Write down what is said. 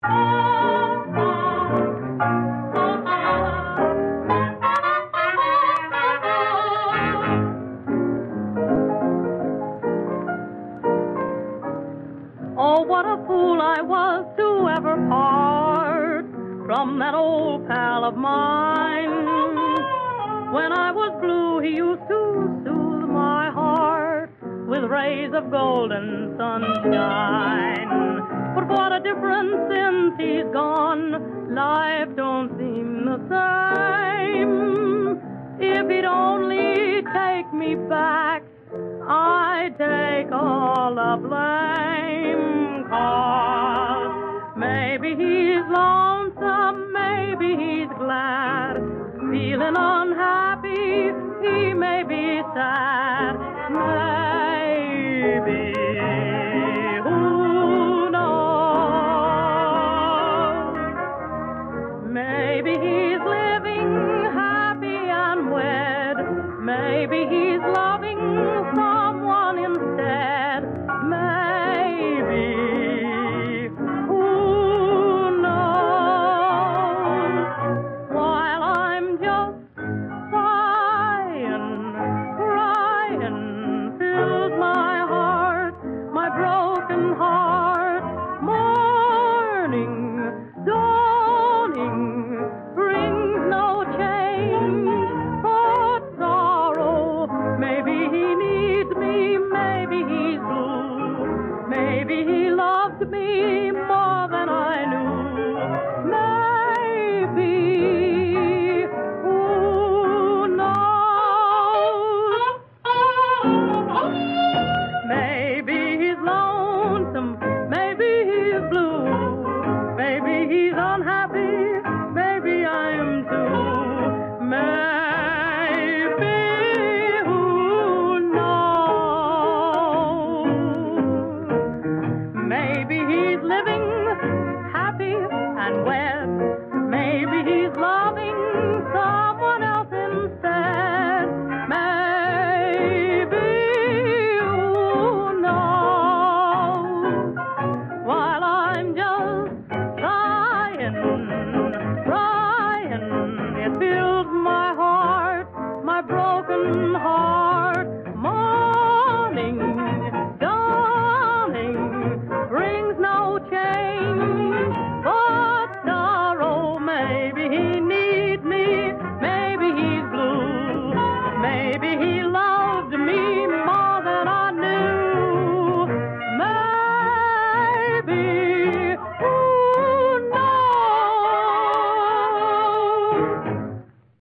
Oh, what a fool I was to ever part from that old pal of mine. When I was blue, he used to soothe my heart with rays of golden sunshine. But what a difference since he's gone. Life don't seem the same. If he'd only take me back, I'd take all the blame. 'Cause maybe he's lonesome, maybe he's glad. Feeling unhappy, he may be sad. Maybe, who knows? Maybe he's living happy and wed. Maybe he's loving someone instead. Maybe, who knows? While I'm just sighing, crying, fills my heart, my broken heart. Morning, dawning, brings no change but sorrow. Maybe he needs me, maybe he's blue. Maybe he loved me more than I knew. Maybe, who knows? Maybe he's lonesome, maybe he's blue. Maybe he's unhappy, maybe I am too. Maybe, who knows? Maybe he's living happy and wed. Maybe he's loving someone else instead. Maybe, who knows? While I'm just sighing, crying, it fills my heart, my broken heart. Morning, dawning, brings no change but sorrow. Maybe he needs me, maybe he's blue. Maybe he loved me more than I knew. Maybe, who knows?